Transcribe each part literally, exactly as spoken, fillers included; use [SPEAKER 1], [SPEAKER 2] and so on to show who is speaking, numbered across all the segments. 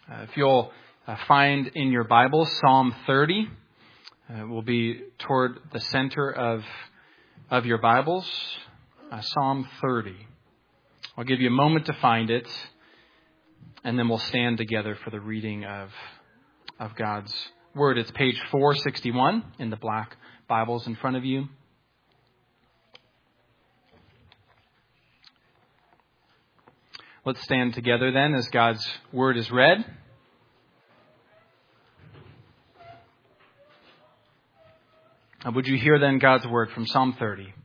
[SPEAKER 1] Uh, if you'll uh, find in your Bible Psalm thirty, uh, will be toward the center of of your Bibles. Uh, Psalm thirty. I'll give you a moment to find it, and then we'll stand together for the reading of of God's Word. It's page four sixty-one in the black Bibles in front of you. Let's stand together then as God's Word is read. Would you hear then God's Word from Psalm thirty?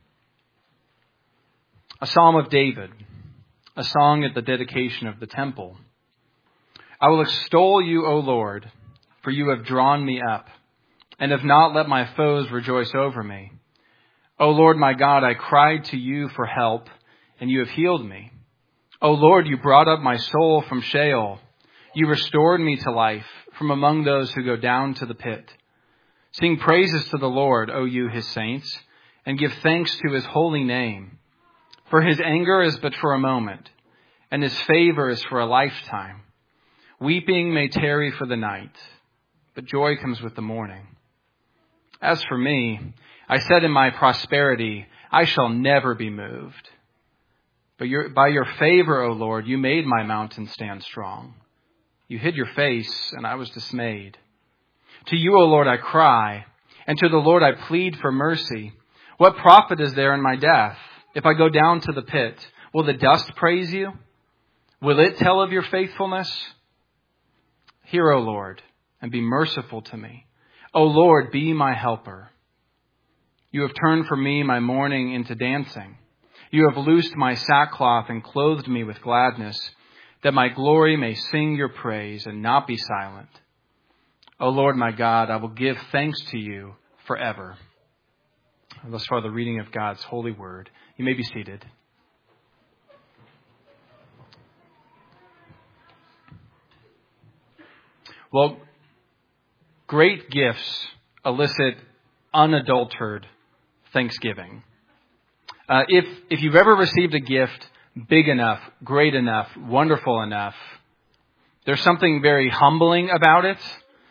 [SPEAKER 1] A psalm of David, a song at the dedication of the temple. I will extol you, O Lord, for you have drawn me up, and have not let my foes rejoice over me. O Lord my God, I cried to you for help, and you have healed me. O Lord, you brought up my soul from Sheol. You restored me to life from among those who go down to the pit. Sing praises to the Lord, O you his saints, and give thanks to his holy name. For his anger is but for a moment, and his favor is for a lifetime. Weeping may tarry for the night, but joy comes with the morning. As for me, I said in my prosperity, I shall never be moved. But your, by your favor, O Lord, you made my mountain stand strong. You hid your face, and I was dismayed. To you, O Lord, I cry, and to the Lord I plead for mercy. What profit is there in my death? If I go down to the pit, will the dust praise you? Will it tell of your faithfulness? Hear, O Lord, and be merciful to me. O Lord, be my helper. You have turned for me my mourning into dancing. You have loosed my sackcloth and clothed me with gladness, that my glory may sing your praise and not be silent. O Lord my God, I will give thanks to you forever. Thus far, the reading of God's holy word. You may be seated. Well, great gifts elicit unadulterated thanksgiving. Uh, if if you've ever received a gift big enough, great enough, wonderful enough, there's something very humbling about it.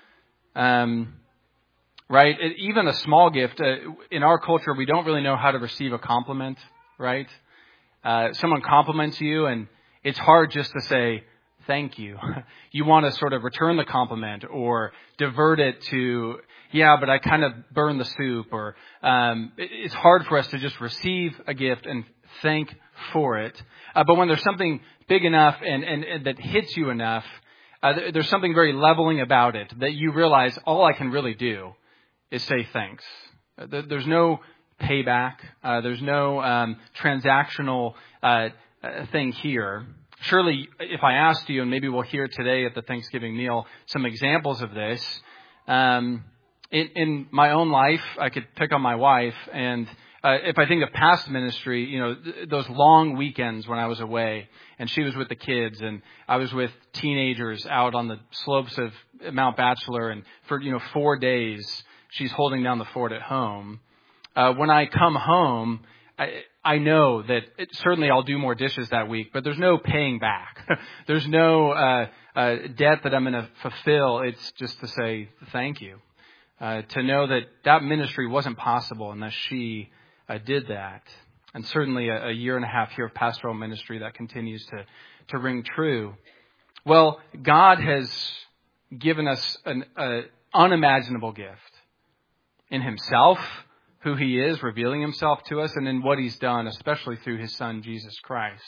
[SPEAKER 1] Um, right? It, even a small gift, uh, in our culture, we don't really know how to receive a compliment, right? Uh, someone compliments you, and it's hard just to say, thank you. You want to sort of return the compliment or divert it to, yeah, but I kind of burned the soup. Or um, it, it's hard for us to just receive a gift and thank for it. Uh, but when there's something big enough and, and, and that hits you enough, uh, th- there's something very leveling about it that you realize all I can really do is say thanks. Uh, th- there's no payback. Uh, there's no um, transactional uh, uh, thing here. Surely, if I asked you, and maybe we'll hear today at the Thanksgiving meal, some examples of this. Um, in, in my own life, I could pick on my wife, and uh, if I think of past ministry, you know, th- those long weekends when I was away, and she was with the kids, and I was with teenagers out on the slopes of Mount Bachelor, and for, you know, four days, she's holding down the fort at home. Uh, when I come home, I, I know that it, certainly I'll do more dishes that week, but there's no paying back. There's no uh, uh, debt that I'm going to fulfill. It's just to say thank you. Uh, to know that that ministry wasn't possible unless she uh, did that. And certainly a, a year and a half here of pastoral ministry that continues to, to ring true. Well, God has given us an uh, unimaginable gift in himself, who he is, revealing himself to us, and in what he's done, especially through his son, Jesus Christ.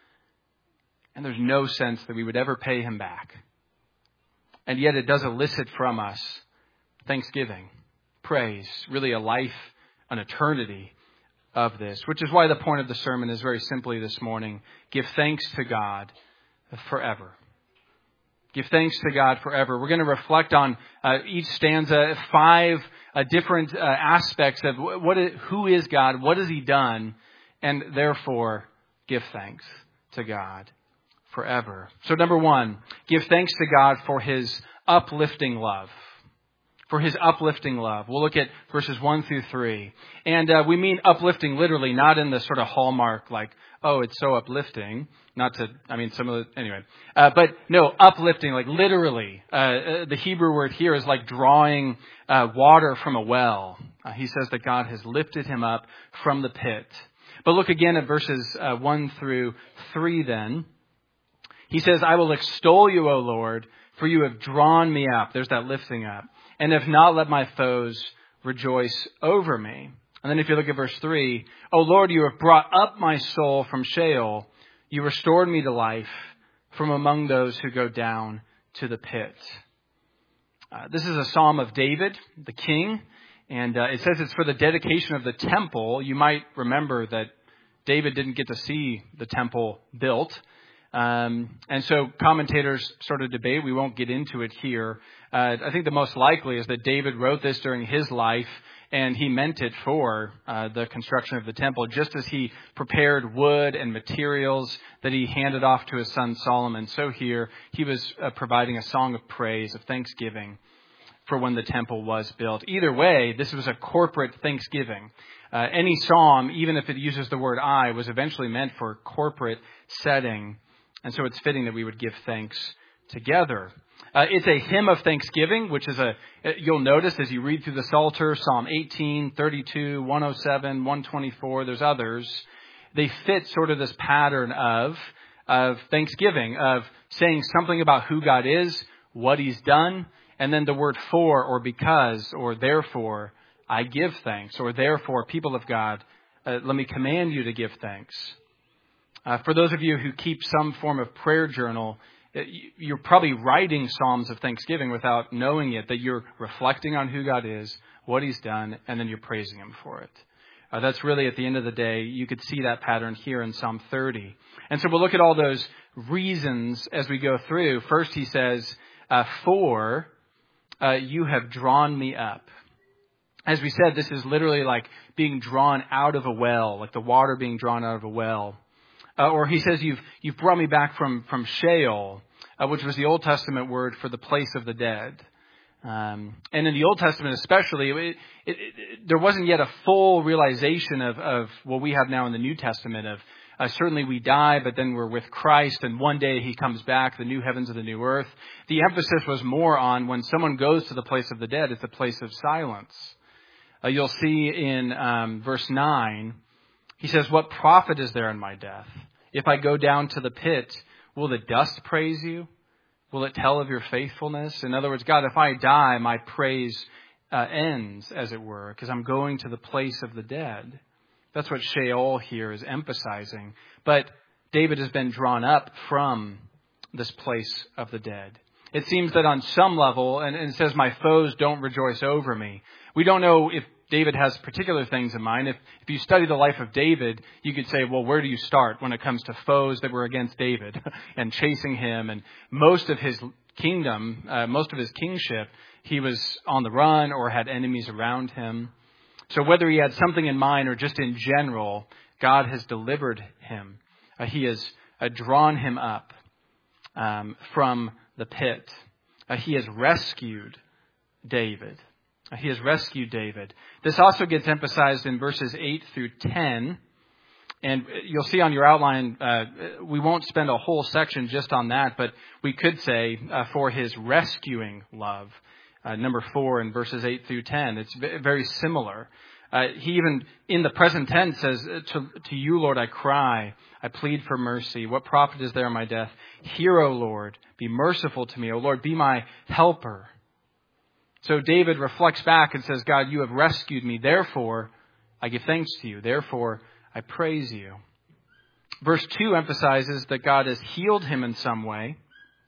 [SPEAKER 1] And there's no sense that we would ever pay him back. And yet it does elicit from us thanksgiving, praise, really a life, an eternity of this, which is why the point of the sermon is very simply this morning, give thanks to God forever. Give thanks to God forever. We're going to reflect on uh, each stanza, five uh, different uh, aspects of what, is, who is God, what has he done, and therefore give thanks to God forever. So number one, give thanks to God for his uplifting love. for his uplifting love. We'll look at verses one through three. And uh, we mean uplifting literally, not in the sort of hallmark like, oh, it's so uplifting. Not to, I mean, some of the, anyway. Uh, but no, uplifting, like literally. Uh, the Hebrew word here is like drawing uh, water from a well. Uh, he says that God has lifted him up from the pit. But look again at verses uh, one through three then. He says, I will extol you, O Lord, for you have drawn me up. There's that lifting up. And have not let my foes rejoice over me. And then if you look at verse three, O Lord, you have brought up my soul from Sheol. You restored me to life from among those who go down to the pit. Uh, this is a psalm of David, the king. And uh, it says it's for the dedication of the temple. You might remember that David didn't get to see the temple built. Um, and so commentators sort of debate. We won't get into it here. Uh, I think the most likely is that David wrote this during his life, and he meant it for uh, the construction of the temple, just as he prepared wood and materials that he handed off to his son Solomon. So here he was uh, providing a song of praise, of thanksgiving for when the temple was built. Either way, this was a corporate thanksgiving. Uh, any psalm, even if it uses the word I, was eventually meant for a corporate setting. And so it's fitting that we would give thanks together. Uh, it's a hymn of thanksgiving, which is a, you'll notice as you read through the Psalter, Psalm eighteen, thirty-two, one oh seven, one twenty-four, there's others. They fit sort of this pattern of, of thanksgiving, of saying something about who God is, what he's done, and then the word for or because or therefore I give thanks, or therefore people of God, uh, let me command you to give thanks. Uh, for those of you who keep some form of prayer journal, you're probably writing psalms of thanksgiving without knowing it, that you're reflecting on who God is, what he's done, and then you're praising him for it. Uh, that's really, at the end of the day, you could see that pattern here in Psalm thirty. And so we'll look at all those reasons as we go through. First, he says, uh, for uh, you have drawn me up. As we said, this is literally like being drawn out of a well, like the water being drawn out of a well. Uh, or he says, you've you've brought me back from, from Sheol, uh, which was the Old Testament word for the place of the dead. Um, and in the Old Testament especially, it, it, it, there wasn't yet a full realization of, of what we have now in the New Testament of uh, certainly we die, but then we're with Christ, and one day he comes back, the new heavens and the new earth. The emphasis was more on when someone goes to the place of the dead, it's a place of silence. Uh, you'll see in um, verse nine, he says, what profit is there in my death? If I go down to the pit, will the dust praise you? Will it tell of your faithfulness? In other words, God, if I die, my praise uh, ends, as it were, because I'm going to the place of the dead. That's what Sheol here is emphasizing. But David has been drawn up from this place of the dead. It seems that on some level, and it says, my foes don't rejoice over me. We don't know if David has particular things in mind. If, if you study the life of David, you could say, well, where do you start when it comes to foes that were against David and chasing him? And most of his kingdom, uh, most of his kingship, he was on the run or had enemies around him. So whether he had something in mind or just in general, God has delivered him. Uh, he has uh, drawn him up um, from the pit. Uh, he has rescued David. He has rescued David. This also gets emphasized in verses eight through ten. And you'll see on your outline, uh, we won't spend a whole section just on that, but we could say uh, for his rescuing love. Uh, number four in verses eight through ten. It's very similar. Uh, he even, in the present tense, says, to, to you, Lord, I cry. I plead for mercy. What profit is there in my death? Hear, O Lord. Be merciful to me. O Lord, be my helper. So David reflects back and says, God, you have rescued me. Therefore, I give thanks to you. Therefore, I praise you. Verse two emphasizes that God has healed him in some way.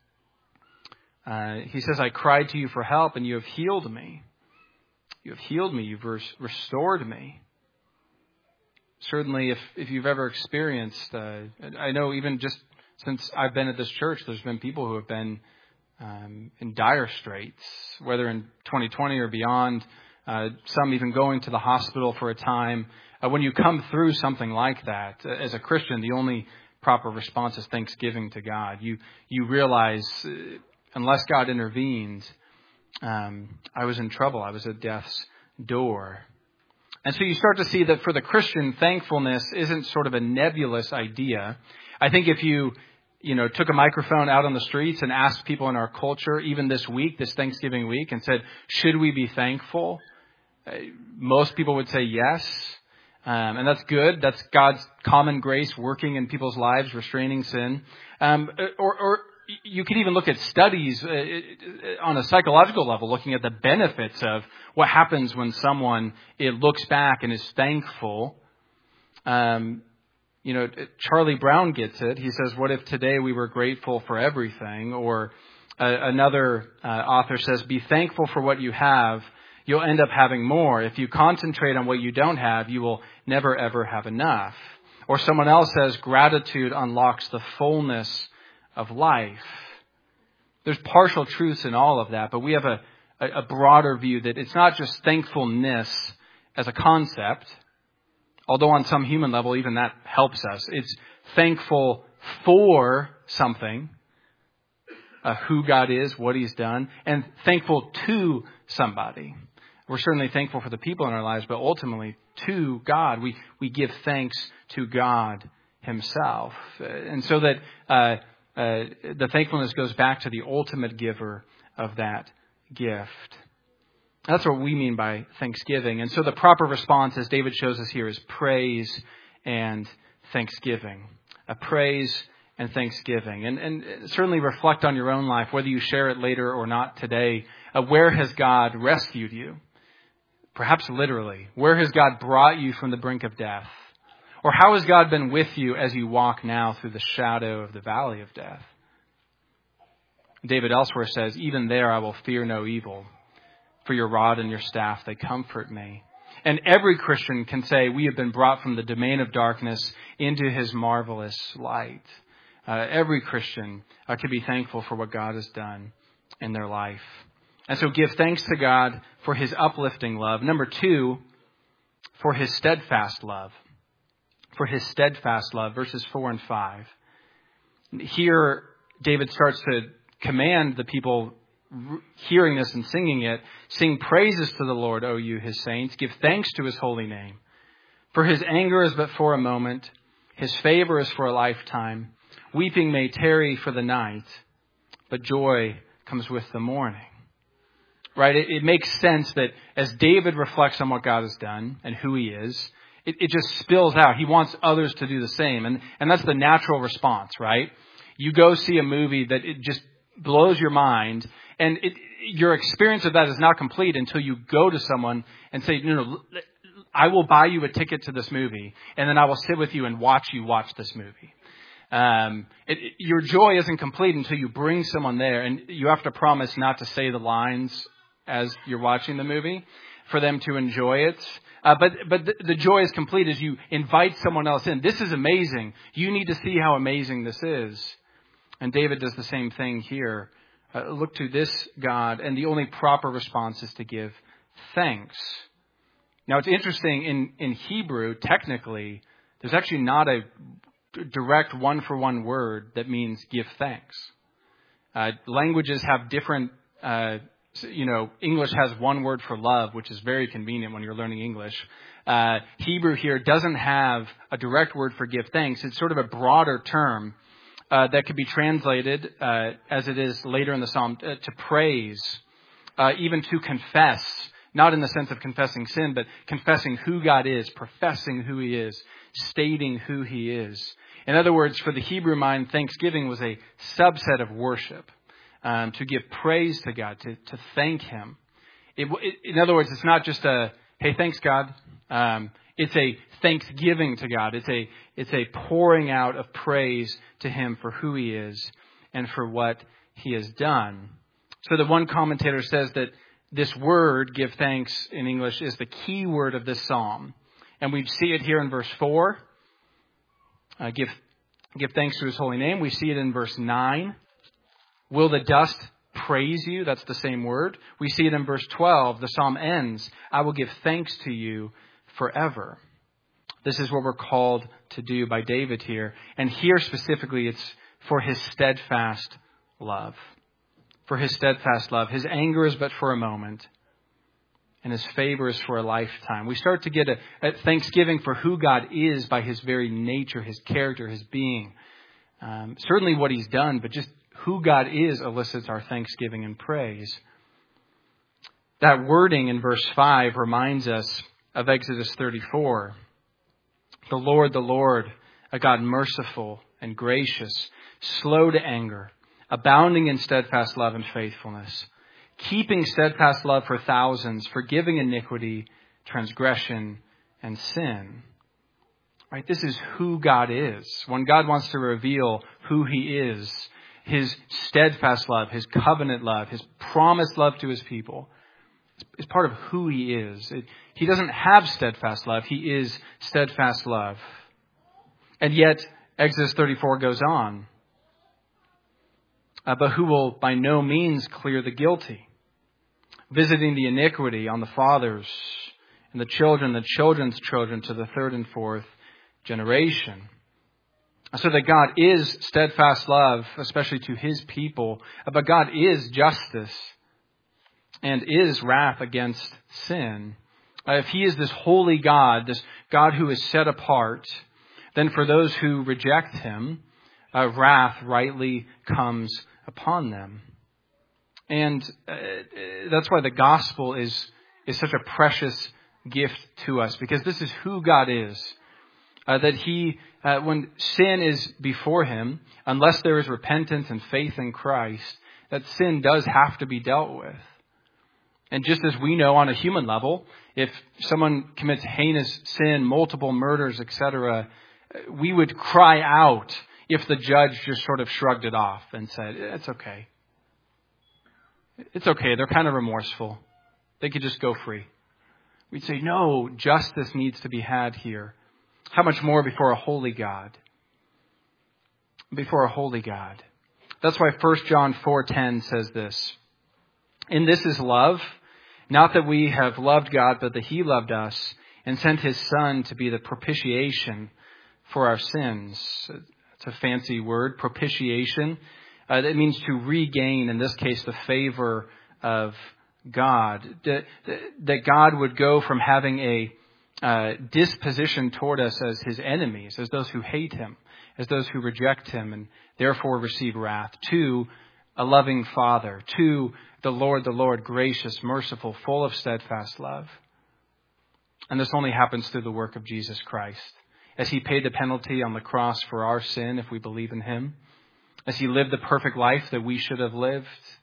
[SPEAKER 1] Uh, he says, I cried to you for help and you have healed me. You have healed me. You've res- restored me. Certainly, if, if you've ever experienced, uh, I know even just since I've been at this church, there's been people who have been Um, in dire straits, whether in twenty twenty or beyond, uh, some even going to the hospital for a time. Uh, when you come through something like that, uh, as a Christian, the only proper response is thanksgiving to God. You you realize, uh, unless God intervenes, Um, I was in trouble. I was at death's door. And so you start to see that for the Christian, thankfulness isn't sort of a nebulous idea. I think if you, you know, took a microphone out on the streets and asked people in our culture, even this week, this Thanksgiving week, and said, should we be thankful? Uh, most people would say yes. Um, and that's good. That's God's common grace working in people's lives, restraining sin. Um, or, or you could even look at studies uh, on a psychological level, looking at the benefits of what happens when someone it looks back and is thankful. Um, you know, Charlie Brown gets it. He says, what if today we were grateful for everything? Or uh, another uh, author says, be thankful for what you have. You'll end up having more. If you concentrate on what you don't have, you will never, ever have enough. Or someone else says, gratitude unlocks the fullness of life. There's partial truths in all of that, but we have a, a broader view that it's not just thankfulness as a concept, although on some human level, even that helps us. It's thankful for something, uh, who God is, what He's done, and thankful to somebody. We're certainly thankful for the people in our lives, but ultimately to God. We we give thanks to God Himself. And so that uh, uh, the thankfulness goes back to the ultimate giver of that gift. That's what we mean by thanksgiving. And so the proper response, as David shows us here, is praise and thanksgiving. A praise and thanksgiving. And, and certainly reflect on your own life, whether you share it later or not today. Uh, where has God rescued you? Perhaps literally. Where has God brought you from the brink of death? Or how has God been with you as you walk now through the shadow of the valley of death? David elsewhere says, even there I will fear no evil, for your rod and your staff, they comfort me. And every Christian can say, we have been brought from the domain of darkness into His marvelous light. Uh, every Christian uh, can be thankful for what God has done in their life. And so give thanks to God for His uplifting love. Number two, for His steadfast love. For His steadfast love, verses four and five. Here, David starts to command the people hearing this and singing it, sing praises to the Lord, O you His saints. Give thanks to His holy name. For His anger is but for a moment. His favor is for a lifetime. Weeping may tarry for the night, but joy comes with the morning. Right? It, it makes sense that as David reflects on what God has done and who He is, it, it just spills out. He wants others to do the same. And, and that's the natural response, right? You go see a movie that it just blows your mind, and it, your experience of that is not complete until you go to someone and say, no, no, I will buy you a ticket to this movie, and then I will sit with you and watch you watch this movie. Um, it, it, your joy isn't complete until you bring someone there, and you have to promise not to say the lines as you're watching the movie for them to enjoy it. Uh, but but the, the joy is complete as you invite someone else in. This is amazing. You need to see how amazing this is. And David does the same thing here. Uh, look to this God, and the only proper response is to give thanks. Now, it's interesting, in, in Hebrew, technically, there's actually not a direct one-for-one word that means give thanks. Uh, languages have different, uh, you know, English has one word for love, which is very convenient when you're learning English. Uh, Hebrew here doesn't have a direct word for give thanks. It's sort of a broader term uh, that could be translated, uh, as it is later in the Psalm, uh, to praise, uh, even to confess. Not in the sense of confessing sin, but confessing who God is, professing who He is, stating who He is. In other words, for the Hebrew mind, thanksgiving was a subset of worship, um, to give praise to God, to, to thank Him. It, it, in other words, it's not just a, hey, thanks God. Um, it's a thanksgiving to God. It's a, it's a pouring out of praise to Him for who He is and for what He has done. So the one commentator says that this word, give thanks in English, is the key word of this psalm. And we see it here in verse four. Uh, give, give thanks to His holy name. We see it in verse nine. Will the dust praise you? That's the same word. We see it in verse twelve. The psalm ends, I will give thanks to you forever. This is what we're called to do by David here. And here specifically, it's for His steadfast love. for his steadfast love. His anger is but for a moment, and his favor is for a lifetime. We start to get a, a thanksgiving for who God is by his very nature, his character, his being. Um, certainly what he's done, but just who God is elicits our thanksgiving and praise. That wording in verse five reminds us of Exodus thirty-four. The Lord, the Lord, a God merciful and gracious, slow to anger, abounding in steadfast love and faithfulness, keeping steadfast love for thousands, forgiving iniquity, transgression, and sin. Right? This is who God is. When God wants to reveal who he is, his steadfast love, his covenant love, his promised love to his people, is part of who he is. It, he doesn't have steadfast love. He is steadfast love. And yet, Exodus thirty-four goes on. Uh, but who will by no means clear the guilty, visiting the iniquity on the fathers and the children, the children's children to the third and fourth generation. So that God is steadfast love, especially to his people, but God is justice and is wrath against sin. Uh, if he is this holy God, this God who is set apart, then for those who reject him, uh, wrath rightly comes upon them. And uh, that's why the gospel is, is such a precious gift to us, because this is who God is. Uh, that he, uh, when sin is before him, unless there is repentance and faith in Christ, that sin does have to be dealt with. And just as we know on a human level, if someone commits heinous sin, multiple murders, et cetera, we would cry out if the judge just sort of shrugged it off and said, it's okay. It's okay. They're kind of remorseful. They could just go free. We'd say, no, justice needs to be had here. How much more before a holy God? Before a holy God. That's why First John four ten says this. And this is love, not that we have loved God, but that he loved us and sent his Son to be the propitiation for our sins. It's a fancy word, propitiation. Uh, that means to regain, in this case, the favor of God. That, that God would go from having a uh, disposition toward us as his enemies, as those who hate him, as those who reject him and therefore receive wrath, to a loving Father, to the Lord, the Lord, gracious, merciful, full of steadfast love. And this only happens through the work of Jesus Christ. As he paid the penalty on the cross for our sin, if we believe in him, as he lived the perfect life that we should have lived,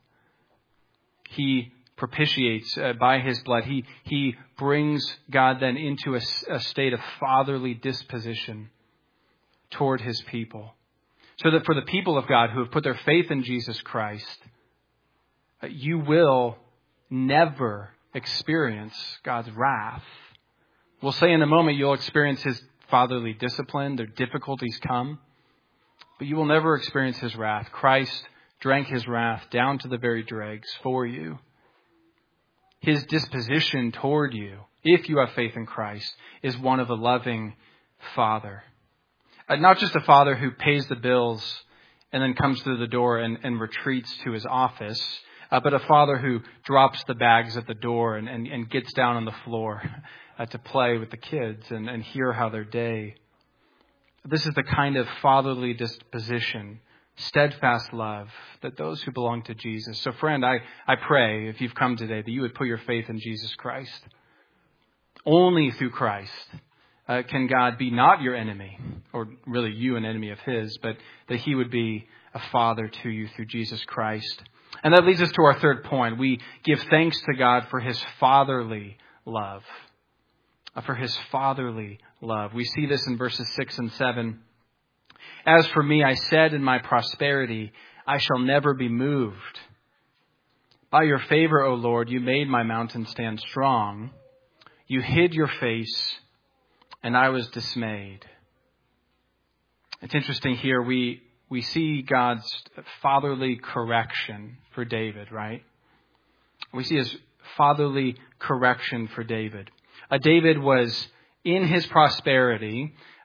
[SPEAKER 1] he propitiates uh, by his blood. He, he brings God then into a, a state of fatherly disposition toward his people. So that for the people of God who have put their faith in Jesus Christ, uh, you will never experience God's wrath. We'll say in a moment you'll experience his fatherly discipline. Their difficulties come. But you will never experience his wrath. Christ drank his wrath down to the very dregs for you. His disposition toward you, if you have faith in Christ, is one of a loving Father. Uh, not just a Father who pays the bills and then comes through the door and, and retreats to his office, uh, but a Father who drops the bags at the door and, and, and gets down on the floor uh, to play with the kids and, and hear how their day. This is the kind of fatherly disposition, steadfast love that those who belong to Jesus. So friend, I, I pray if you've come today that you would put your faith in Jesus Christ. Only through Christ uh, can God be not your enemy, or really you an enemy of his, but that he would be a father to you through Jesus Christ. And that leads us to our third point. We give thanks to God for his fatherly love. For his fatherly love. We see this in verses six and seven. As for me, I said in my prosperity, I shall never be moved. By your favor, O Lord, you made my mountain stand strong. You hid your face, and I was dismayed. It's interesting here. We, we see God's fatherly correction for David, right? We see his fatherly correction for David. Uh, David was in his prosperity,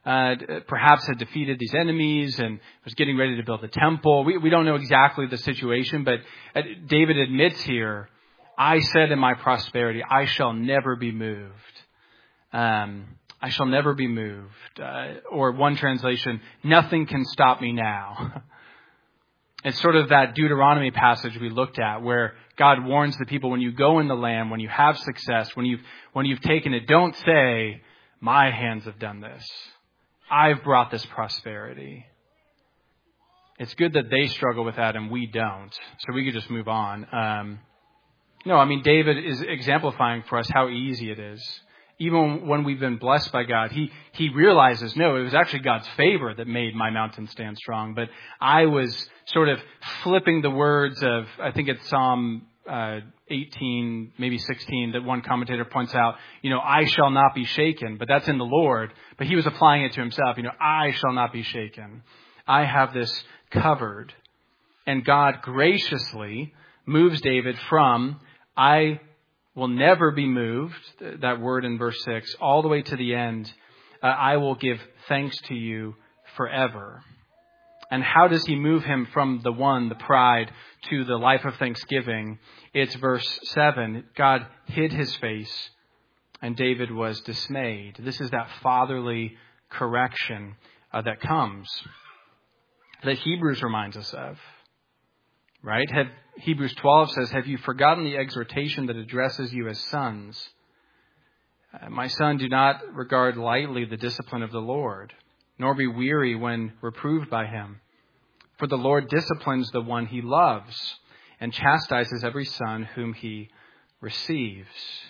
[SPEAKER 1] uh, perhaps had defeated these enemies and was getting ready to build the temple. We, we don't know exactly the situation, but David admits here, I said in my prosperity, I shall never be moved. Um, I shall never be moved. Uh, or one translation, nothing can stop me now. It's sort of that Deuteronomy passage we looked at where God warns the people, when you go in the land, when you have success, when you've, when you've taken it, don't say, my hands have done this. I've brought this prosperity. It's good that they struggle with that and we don't. So we could just move on. Um, no, I mean, David is exemplifying for us how easy it is. Even when we've been blessed by God, he, he realizes, no, it was actually God's favor that made my mountain stand strong. But I was sort of flipping the words of, I think it's Psalm uh, eighteen, maybe sixteen, that one commentator points out, you know, I shall not be shaken. But that's in the Lord. But he was applying it to himself. You know, I shall not be shaken. I have this covered. And God graciously moves David from, I will never be moved, that word in verse six, all the way to the end. Uh, I will give thanks to you forever. And how does he move him from the one, the pride, to the life of thanksgiving? It's verse seven. God hid his face and David was dismayed. This is that fatherly correction uh, that comes, that Hebrews reminds us of. Right? Have, Hebrews twelve says, have you forgotten the exhortation that addresses you as sons? Uh, my son, do not regard lightly the discipline of the Lord, nor be weary when reproved by him. For the Lord disciplines the one he loves and chastises every son whom he receives.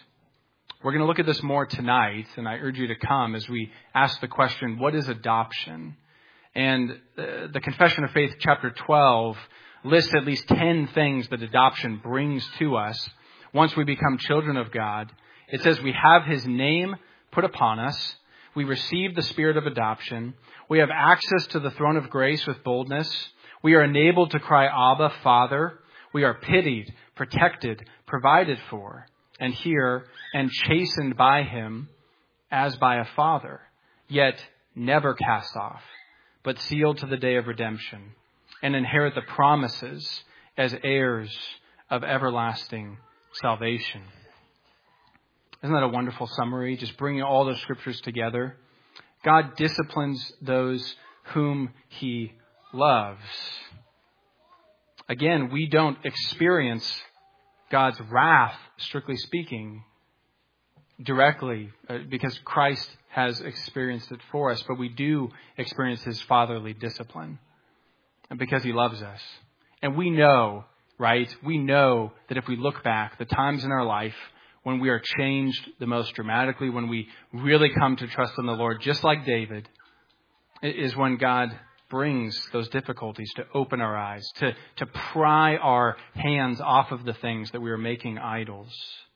[SPEAKER 1] We're going to look at this more tonight, and I urge you to come as we ask the question, what is adoption? And uh, the Confession of Faith, chapter twelve, lists at least ten things that adoption brings to us once we become children of God. It says we have his name put upon us. We receive the spirit of adoption. We have access to the throne of grace with boldness. We are enabled to cry, Abba, Father. We are pitied, protected, provided for, and here and chastened by him as by a father, yet never cast off, but sealed to the day of redemption, and inherit the promises as heirs of everlasting salvation. Isn't that a wonderful summary? Just bringing all those scriptures together. God disciplines those whom he loves. Again, we don't experience God's wrath, strictly speaking, directly, because Christ has experienced it for us, but we do experience his fatherly discipline. And because he loves us. And we know, right? We know that if we look back, the times in our life when we are changed the most dramatically, when we really come to trust in the Lord, just like David, is when God brings those difficulties to open our eyes, to, to pry our hands off of the things that we are making idols.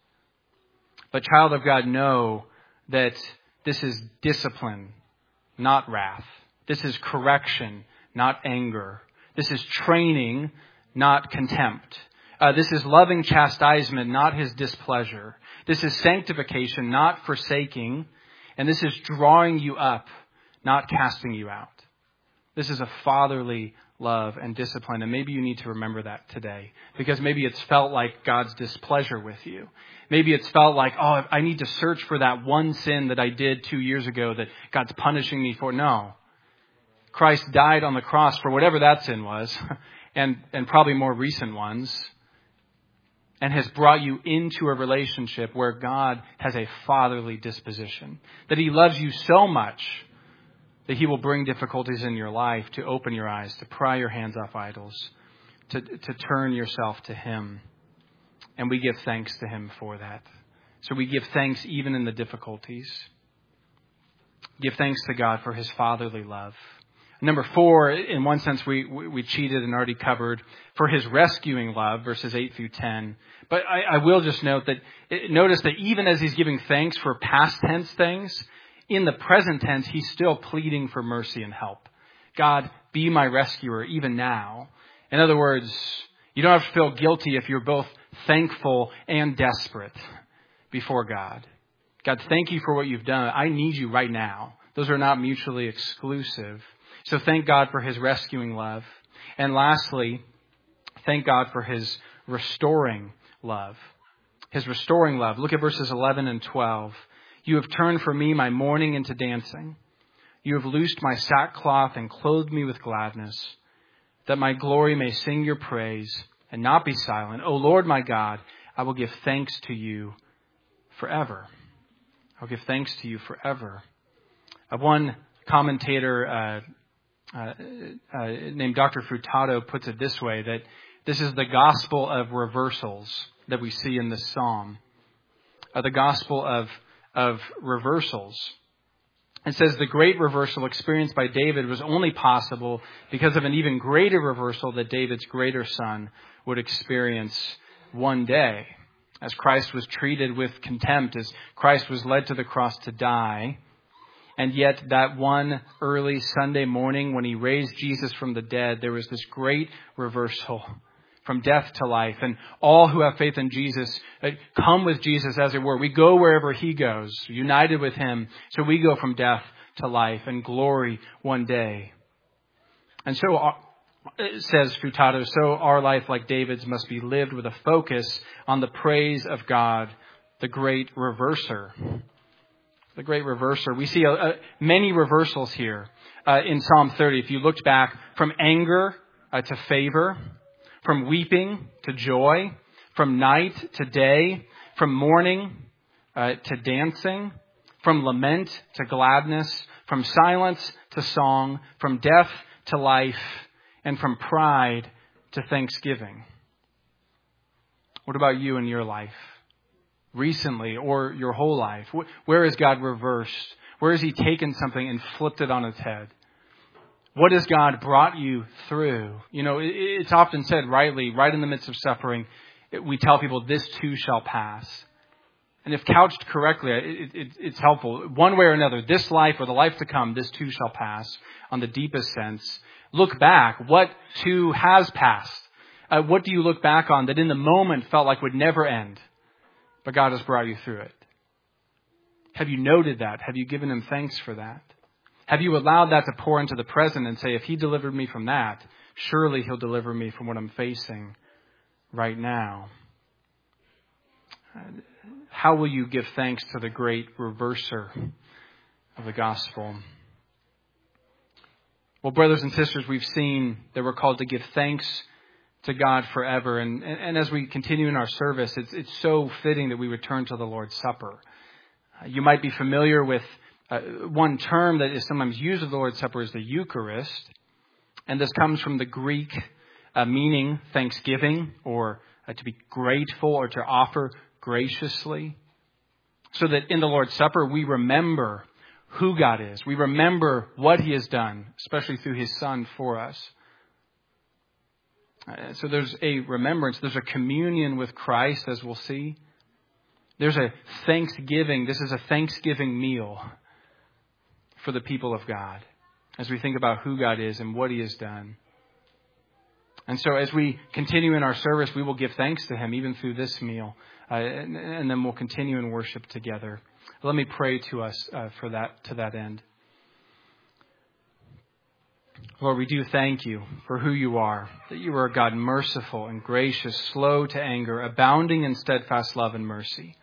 [SPEAKER 1] But child of God, know that this is discipline, not wrath. This is correction, not anger. This is training, not contempt. Uh, this is loving chastisement, not his displeasure. This is sanctification, not forsaking. And this is drawing you up, not casting you out. This is a fatherly love and discipline. And maybe you need to remember that today. Because maybe it's felt like God's displeasure with you. Maybe it's felt like, oh, I need to search for that one sin that I did two years ago that God's punishing me for. No. Christ died on the cross for whatever that sin was, and, and probably more recent ones, and has brought you into a relationship where God has a fatherly disposition. That he loves you so much that he will bring difficulties in your life to open your eyes, to pry your hands off idols, to, to turn yourself to him. And we give thanks to him for that. So we give thanks even in the difficulties. Give thanks to God for his fatherly love. Number four, in one sense, we, we cheated and already covered, for his rescuing love, verses eight through ten. But I, I will just note that, notice that even as he's giving thanks for past tense things, in the present tense, he's still pleading for mercy and help. God, be my rescuer even now. In other words, you don't have to feel guilty if you're both thankful and desperate before God. God, thank you for what you've done. I need you right now. Those are not mutually exclusive. So thank God for his rescuing love. And lastly, thank God for his restoring love. His restoring love. Look at verses eleven and twelve. You have turned for me my mourning into dancing. You have loosed my sackcloth and clothed me with gladness, that my glory may sing your praise and not be silent. O Lord my God, I will give thanks to you forever. I'll give thanks to you forever. Uh, one commentator uh, uh, uh, named Doctor Frutato puts it this way, that this is the gospel of reversals that we see in this psalm. Uh, the gospel of, of reversals. It says the great reversal experienced by David was only possible because of an even greater reversal that David's greater son would experience one day. As Christ was treated with contempt, as Christ was led to the cross to die. And yet that one early Sunday morning when he raised Jesus from the dead, there was this great reversal from death to life. And all who have faith in Jesus come with Jesus, as it were. We go wherever he goes, united with him. So we go from death to life and glory one day. And so, it says Frutato, so our life, like David's, must be lived with a focus on the praise of God, the great reverser. The great reverser. We see a, a, many reversals here uh, in Psalm thirty. If you looked back from anger uh, to favor, from weeping to joy, from night to day, from mourning uh, to dancing, from lament to gladness, from silence to song, from death to life, and from pride to thanksgiving. What about you in your life? Recently, or your whole life? Where has God reversed? Where has he taken something and flipped it on its head? What has God brought you through? You know, it's often said rightly, right in the midst of suffering, we tell people, this too shall pass. And if couched correctly, it, it, it's helpful. One way or another, this life or the life to come, this too shall pass on the deepest sense. Look back. What too has passed? Uh, what do you look back on that in the moment felt like would never end? But God has brought you through it. Have you noted that? Have you given him thanks for that? Have you allowed that to pour into the present and say, if he delivered me from that, surely he'll deliver me from what I'm facing right now? How will you give thanks to the great reverser of the gospel? Well, brothers and sisters, we've seen that we're called to give thanks to God forever. And, and, and as we continue in our service, it's, it's so fitting that we return to the Lord's Supper. Uh, you might be familiar with uh, one term that is sometimes used of the Lord's Supper is the Eucharist. And this comes from the Greek uh, meaning thanksgiving, or uh, to be grateful, or to offer graciously. So that in the Lord's Supper, we remember who God is. We remember what he has done, especially through his Son for us. Uh, so there's a remembrance. There's a communion with Christ, as we'll see. There's a thanksgiving. This is a Thanksgiving meal for the people of God as we think about who God is and what he has done. And so as we continue in our service, we will give thanks to him even through this meal. Uh, and, and then we'll continue in worship together. Let me pray to us uh, for that, to that end. Lord, we do thank you for who you are, that you are a God merciful and gracious, slow to anger, abounding in steadfast love and mercy.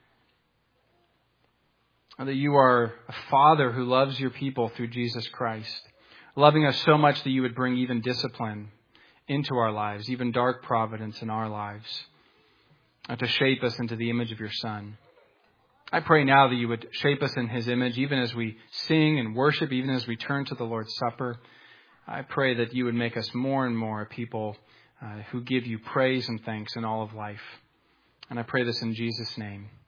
[SPEAKER 1] And that you are a Father who loves your people through Jesus Christ, loving us so much that you would bring even discipline into our lives, even dark providence in our lives, and to shape us into the image of your Son. I pray now that you would shape us in his image, even as we sing and worship, even as we turn to the Lord's Supper. I pray that you would make us more and more a people uh, who give you praise and thanks in all of life. And I pray this in Jesus' name.